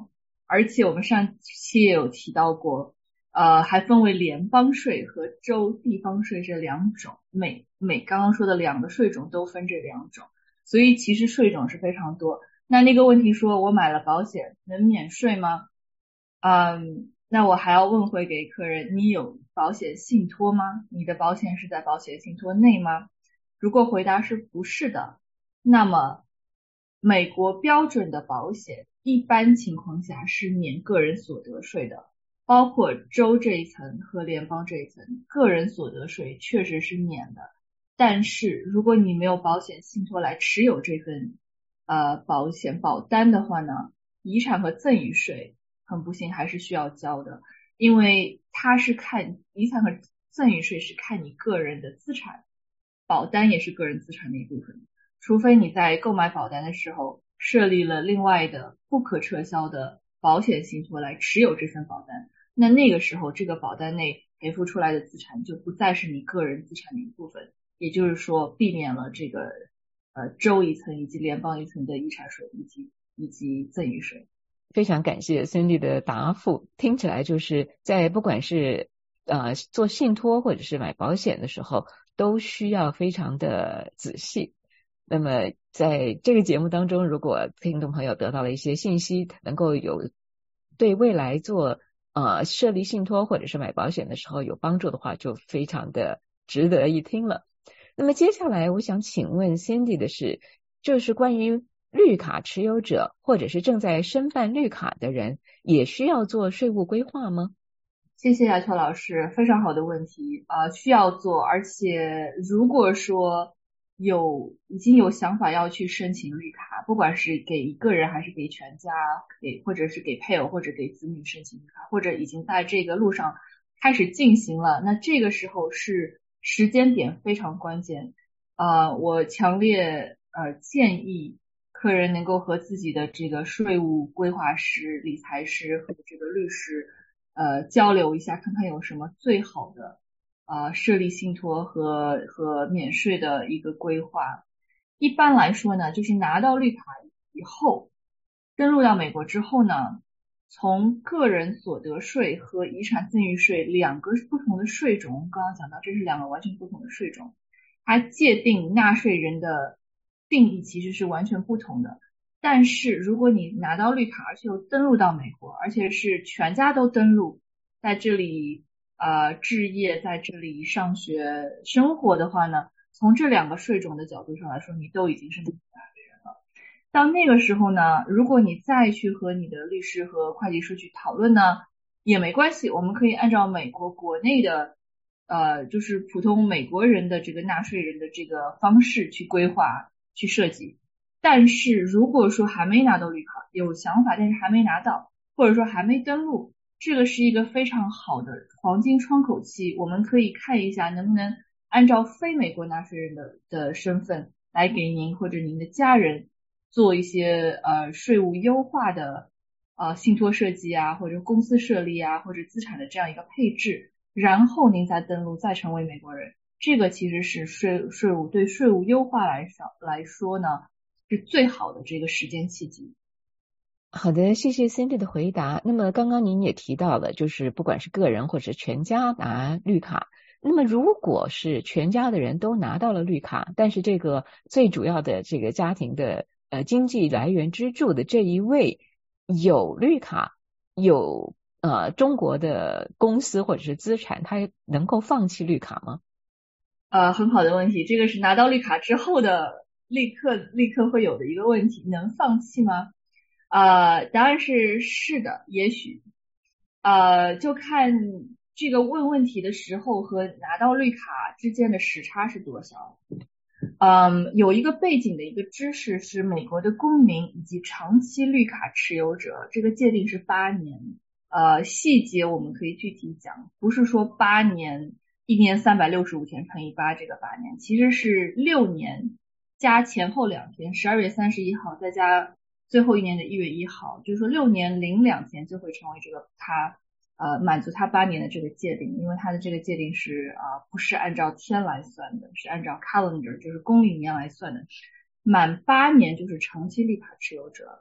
D: 而且我们上期也有提到过，还分为联邦税和州地方税这两种，刚刚说的2个税种都分这2种，所以其实税种是非常多。那个问题说我买了保险能免税吗？那我还要问回给客人，你有保险信托吗？你的保险是在保险信托内吗？如果回答是不是的，那么美国标准的保险一般情况下是免个人所得税的，包括州这一层和联邦这一层，个人所得税确实是免的。但是如果你没有保险信托来持有这份保险保单的话呢，遗产和赠与税很不幸还是需要交的，因为它是看遗产和赠与税是看你个人的资产，保单也是个人资产的一部分，除非你在购买保单的时候设立了另外的不可撤销的保险信托来持有这份保单，那个时候这个保单内赔付出来的资产就不再是你个人资产的一部分，也就是说避免了这个州一层以及联邦一层的遗产税以及赠与税。
A: 非常感谢 Cindy 的答复，听起来就是在不管是做信托或者是买保险的时候都需要非常的仔细。那么在这个节目当中，如果听众朋友得到了一些信息，能够有对未来做设立信托或者是买保险的时候有帮助的话，就非常的值得一听了。那么接下来我想请问 Cindy 的是，就是关于绿卡持有者或者是正在申办绿卡的人也需要做税务规划吗？
D: 谢谢亚秋老师，非常好的问题。需要做，而且如果说已经有想法要去申请绿卡，不管是给一个人还是给全家，或者是给配偶或者给子女申请绿卡，或者已经在这个路上开始进行了，那这个时候是时间点非常关键。我强烈建议客人能够和自己的这个税务规划师、理财师和这个律师交流一下，看看有什么最好的设立信托和免税的一个规划。一般来说呢，就是拿到绿卡以后，登陆到美国之后呢，从个人所得税和遗产赠与税2个不同的税种，我们刚刚讲到这是2个完全不同的税种，它界定纳税人的定义其实是完全不同的。但是如果你拿到绿卡，而且又登陆到美国，而且是全家都登陆，在这里置业，在这里上学生活的话呢，从这2个税种的角度上来说，你都已经是纳税人了。到那个时候呢，如果你再去和你的律师和会计师去讨论呢，也没关系，我们可以按照美国国内的就是普通美国人的这个纳税人的这个方式去规划去设计。但是如果说还没拿到绿卡，有想法但是还没拿到，或者说还没登陆，这个是一个非常好的黄金窗口期，我们可以看一下能不能按照非美国纳税人的身份来给您或者您的家人做一些税务优化的信托设计啊，或者公司设立啊，或者资产的这样一个配置，然后您再登陆再成为美国人。这个其实是税务对税务优化来说呢是最好的这个时间契机。
A: 好的，谢谢 Cindy 的回答。那么刚刚您也提到了，就是不管是个人或者全家拿绿卡，那么如果是全家的人都拿到了绿卡，但是这个最主要的这个家庭的经济来源支柱的这一位有绿卡，有中国的公司或者是资产，他能够放弃绿卡吗？
D: 很好的问题，这个是拿到绿卡之后的立刻会有的一个问题，能放弃吗？答案是的，也许就看这个问题的时候和拿到绿卡之间的时差是多少。有一个背景的一个知识是美国的公民以及长期绿卡持有者，这个界定是8年。细节我们可以具体讲，不是说8年1年365天乘以8这个8年，其实是6年加前后2天，12月31号再加最后一年的1月1号，就是说6年零2天就会成为这个他满足他8年的这个界定，因为他的这个界定是不是按照天来算的，是按照 calendar 就是公历年来算的。满8年就是长期绿卡持有者。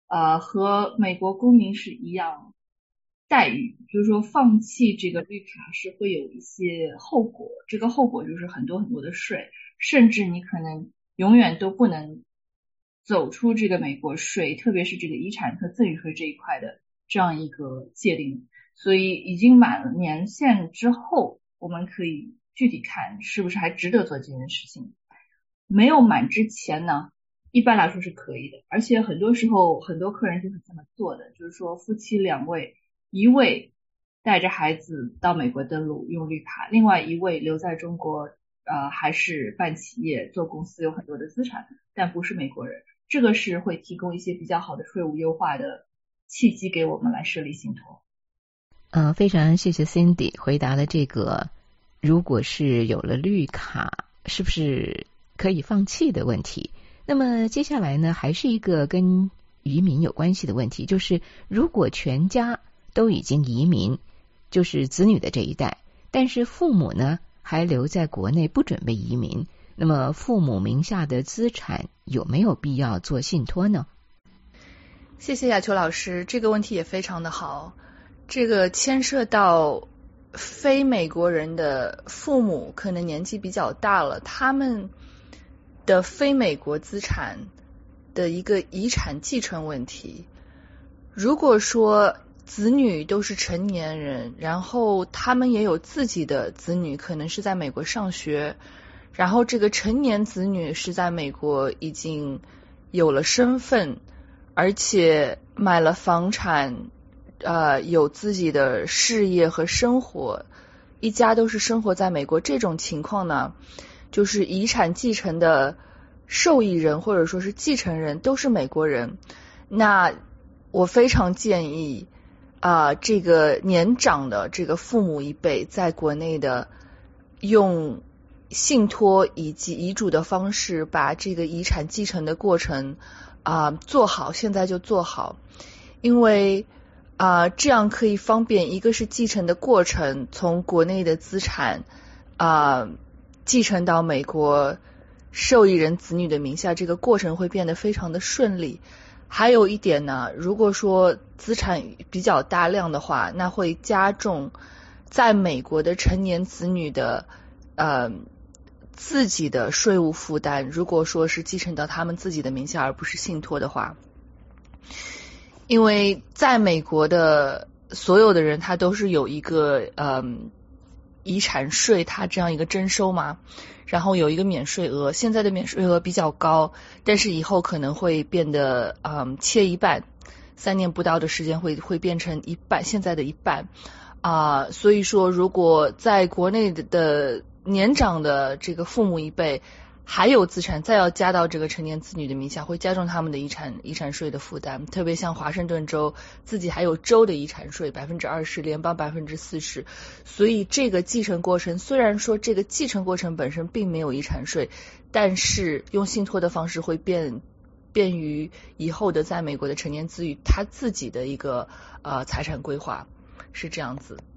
D: 和美国公民是一样待遇，就是说放弃这个绿卡是会有一些后果，这个后果就是很多很多的税，甚至你可能永远都不能走出这个美国税，特别是这个遗产和赠与税这一块的这样一个界定。所以已经满了年限之后，我们可以具体看是不是还值得做这件事情。没有满之前呢，一般来说是可以的，而且很多时候很多客人就是这么做的，就是说夫妻两位，一位带着孩子到美国登陆用绿卡，另外一位留在中国还是办企业做公司，有很多的资产，但不是美国人，这个是会提供一些比较好的税务优化的契机给我们来设立信托。
A: 非常谢谢 Cindy 回答了这个如果是有了绿卡是不是可以放弃的问题。那么接下来呢，还是一个跟移民有关系的问题，就是如果全家都已经移民，就是子女的这一代，但是父母呢还留在国内不准备移民，那么父母名下的资产有没有必要做信托呢？
L: 谢谢亚秋老师，这个问题也非常的好。这个牵涉到非美国人的父母可能年纪比较大了，他们的非美国资产的一个遗产继承问题。如果说子女都是成年人，然后他们也有自己的子女可能是在美国上学，然后这个成年子女是在美国已经有了身份，而且买了房产，有自己的事业和生活，一家都是生活在美国，这种情况呢，就是遗产继承的受益人或者说是继承人都是美国人，那我非常建议这个年长的这个父母一辈在国内的用信托以及遗嘱的方式把这个遗产继承的过程做好，现在就做好，因为这样可以方便，一个是继承的过程，从国内的资产继承到美国受益人子女的名下，这个过程会变得非常的顺利。还有一点呢，如果说资产比较大量的话，那会加重在美国的成年子女的自己的税务负担，如果说是继承到他们自己的名下而不是信托的话。因为在美国的所有的人他都是有一个遗产税，他这样一个征收嘛，然后有一个免税额，现在的免税额比较高，但是以后可能会变得切一半，3年不到的时间会变成一半，现在的一半所以说如果在国内的年长的这个父母一辈还有资产，再要加到这个成年子女的名下，会加重他们的遗产税的负担，特别像华盛顿州自己还有州的遗产税 20%， 联邦 40%， 所以这个继承过程，虽然说这个继承过程本身并没有遗产税，但是用信托的方式会便于以后的在美国的成年子女他自己的一个财产规划，是这样子。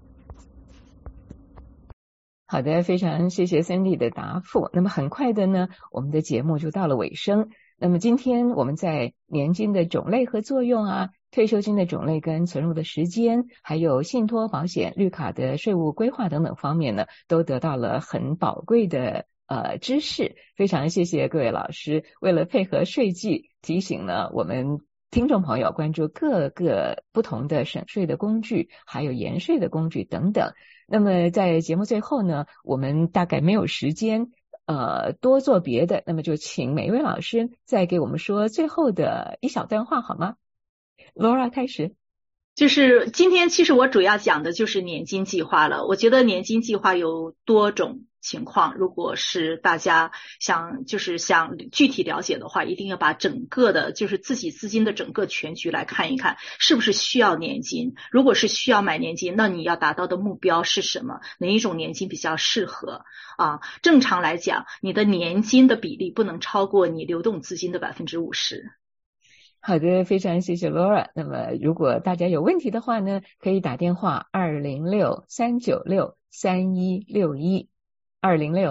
A: 好的，非常谢谢 Cindy 的答复。那么很快的呢，我们的节目就到了尾声。那么今天我们在年金的种类和作用退休金的种类跟存入的时间，还有信托、保险、绿卡的税务规划等等方面呢，都得到了很宝贵的知识。非常谢谢各位老师，为了配合税季，提醒呢我们听众朋友关注各个不同的省税的工具，还有延税的工具等等。那么在节目最后呢，我们大概没有时间多做别的，那么就请每一位老师再给我们说最后的一小段话好吗？ Laura 开始。
B: 就是今天其实我主要讲的就是年金计划了。我觉得年金计划有多种情况，如果是大家想具体了解的话，一定要把整个的就是自己资金的整个全局来看一看，是不是需要年金。如果是需要买年金，那你要达到的目标是什么？哪一种年金比较适合正常来讲，你的年金的比例不能超过你流动资金的 50%。
A: 好的，非常谢谢 Laura。 那么如果大家有问题的话呢，可以打电话206-396-3161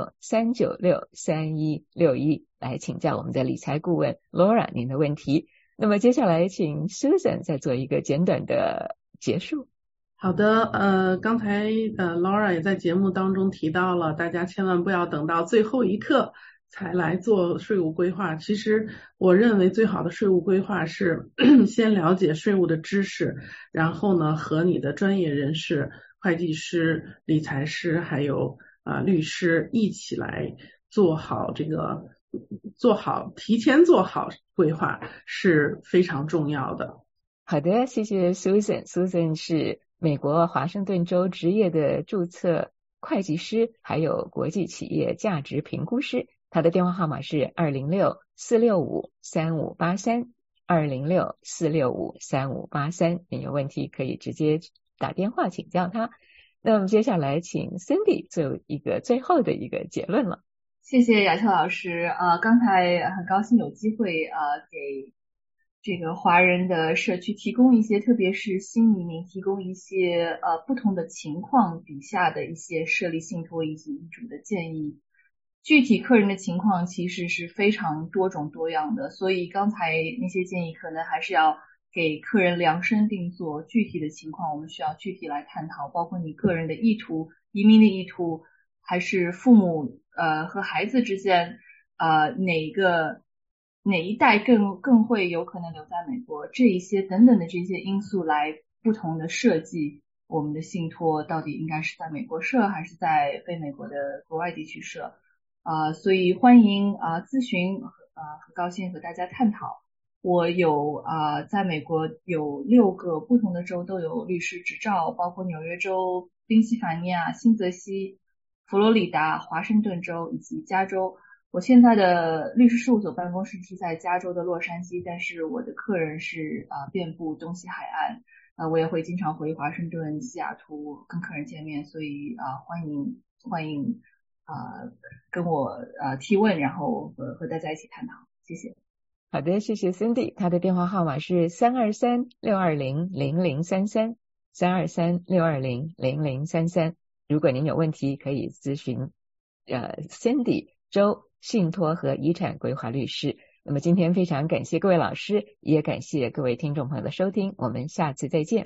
A: 206-396-3161来请教我们的理财顾问 Laura 您的问题。 那么接下来请 Susan 再做一个简短的结束。
C: 好的，刚才Laura 也在节目当中提到了，大家千万不要等到最后一刻才来做税务规划。其实我认为最好的税务规划是先了解税务的知识，然后呢和你的专业人士、会计师、理财师还有律师一起来提前做好规划是非常重要的。
A: 好的，谢谢 Susan。Susan 是美国华盛顿州职业的注册会计师，还有国际企业价值评估师。他的电话号码是206-465-3583，206-465-3583。你有问题可以直接打电话请教他。那么接下来请 Cindy 做一个最后的一个结论了。
D: 谢谢雅秋老师。刚才很高兴有机会给这个华人的社区提供一些，特别是新移民提供一些不同的情况底下的一些设立信托以及遗嘱的建议。具体客人的情况其实是非常多种多样的，所以刚才那些建议可能还是要给客人量身定做，具体的情况我们需要具体来探讨，包括你个人的意图、移民的意图，还是父母和孩子之间哪一代更会有可能留在美国，这一些等等的这些因素来不同的设计我们的信托到底应该是在美国设还是在非美国的国外地区设。所以欢迎咨询，很高兴和大家探讨。我有在美国有6个不同的州都有律师执照，包括纽约州、宾夕法尼亚、新泽西、佛罗里达、华盛顿州以及加州。我现在的律师事务所办公室是在加州的洛杉矶，但是我的客人是遍布东西海岸。我也会经常回华盛顿、西雅图跟客人见面，所以欢迎跟我提问，然后和大家一起探讨。谢谢。
A: 好的，谢谢 Cindy。 他的电话号码是323-620-0033 323-620-0033。如果您有问题可以咨询Cindy 周信托和遗产规划律师。那么今天非常感谢各位老师，也感谢各位听众朋友的收听，我们下次再见。